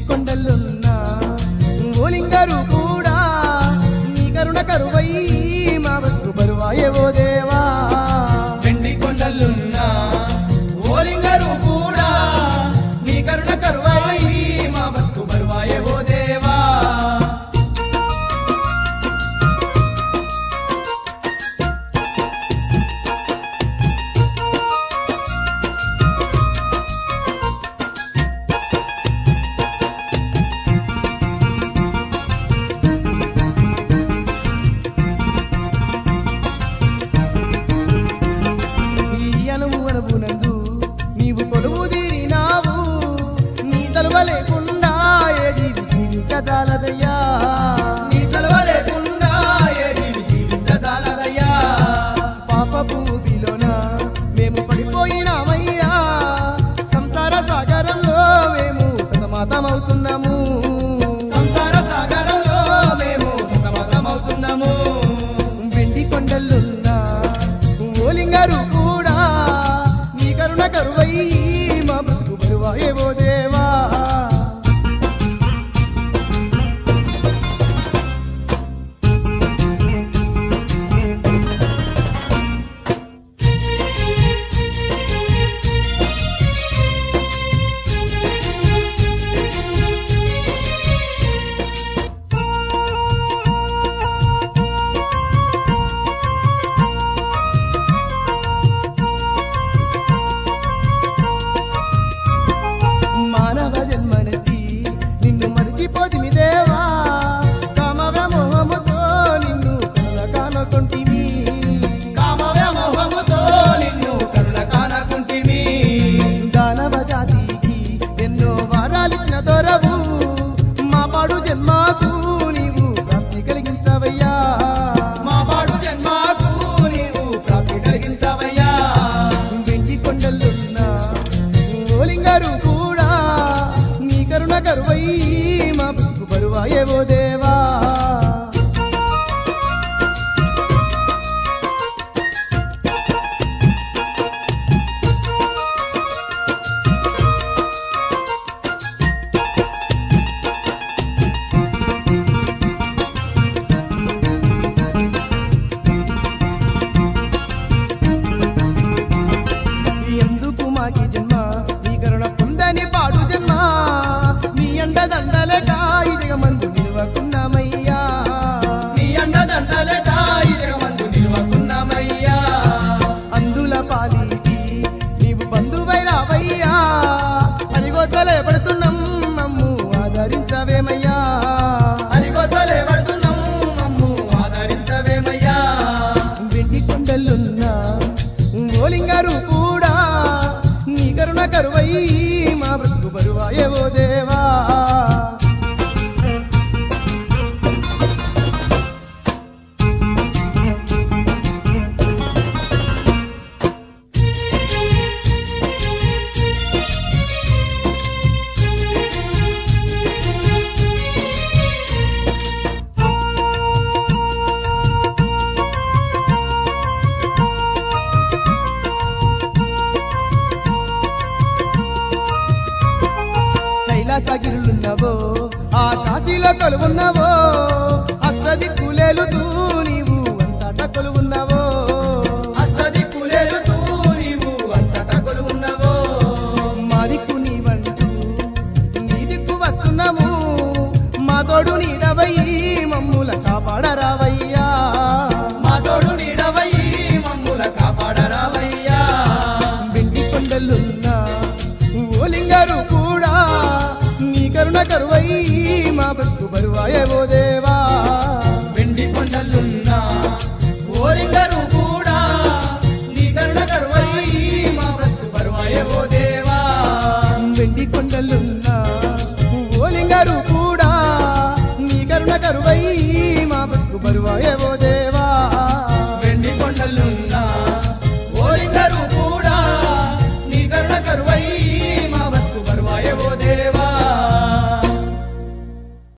కొండలున్నా ఓలింగారు కూడా నీ కరుణ కరువై మా బతుకు బరువాయే ఓ దేవా. వెండి కొండలున్నా ఓలింగారు కూడా నీ కరుణ కరువై మా బతుకు బరువాయే ఓ దేవా. అనువునందు నీవు కొలువు తీరినావు, నీ తలువ లేకుండా ఏ జీవి జీవించజాలదయ్యా. నీ చలవ లేకుండా ఏ జీవి జీవించజాలదయ్యా. పాపపు ఊబిలోన మేము పడిపోయినామయ్యా, సంసార సాగరంలో మేము సతమతమవుతున్నాము. సంసార సాగరంలో మేము సతమతమవుతున్నాము. వెండి కొండలున్నా ఓలింగారు కూడా నీ కరుణ కరువై మా బతుకు బరువాయే ఓ దేవా. మానవ జన్మనెత్తి నిన్ను మరిచిపోతిమి దేవా, కామ వ్యామోహముతో నిన్ను కరుణ కానొకొంటిమి. కామ వ్యామోహముతో నిన్ను కరుణ కానకుంటిమి. దానవ జాతికి ఎన్నో వారాలిచ్చిన దొరవు, మా పాడు జన్మకు నీవు ప్రాప్తి కలిగించవయ్యా. మా పాడు జన్మకు నీవు ప్రాప్తి కలిగించవయ్యా. వెండి కొండలున్నా ఓలింగారు కూడా నీ కరుణ కరువై మా బతుకు బరువాయే ఓ దేవా. ఎందుకు మాకి జన్మ నీ కరుణ పొందని పాడు జన్మ, నీ అండదండలేక ఇదిగ మందు నిలవకున్నామయ్యా. నీ అండదండలట ఇదిగమందు నిలవకున్నామయ్యా. అందుల పాలిటి నీవు బంధువై రావయ్యా, అదిగోసలే పడుతున్నాం మమ్ము ఆదరించవేమయ్యా. అదిగోసలే పడుతున్నాం మమ్ము ఆదరించవేమయ్యా. వెండి కొండలున్నా ఓలింగారు కూడా నీ కరుణ కరువై మా బ్రతుకు బరువాయే ఓ దేవా. కైలాసగిరులున్నవో ఆ కాశీలో కొలువున్నావో, అష్టదిక్కులేలుతూ నీవు అంతటా కొలువున్నావో. అష్టదిక్కులేలుతూ నీవు అంతటా కొలువున్నావో. మా దిక్కు నీవంటూ నీ దిక్కు వస్తున్నాము, మా తోడు నీడవై మమ్ముల కాపాడరావయ్యా. మా తోడు నీడవయ్యి మమ్ముల కాపాడరావయ్యా. వెండి కొండలున్నా ఓలింగారు కూడా నీ కరుణ కరువై మా బతుకు బరువాయే ఓ దేవా. వెండి కొండలున్నా ఓలింగరు కూడా నీ కరుణ కరువయ్యి మా బ్రతుకు బరువాయే ఓ దేవా. వెండి కొండలున్నా ఓలింగారు కూడా నీ కరుణ కరువై మా బతుకు బరువాయే ఓ దేవా.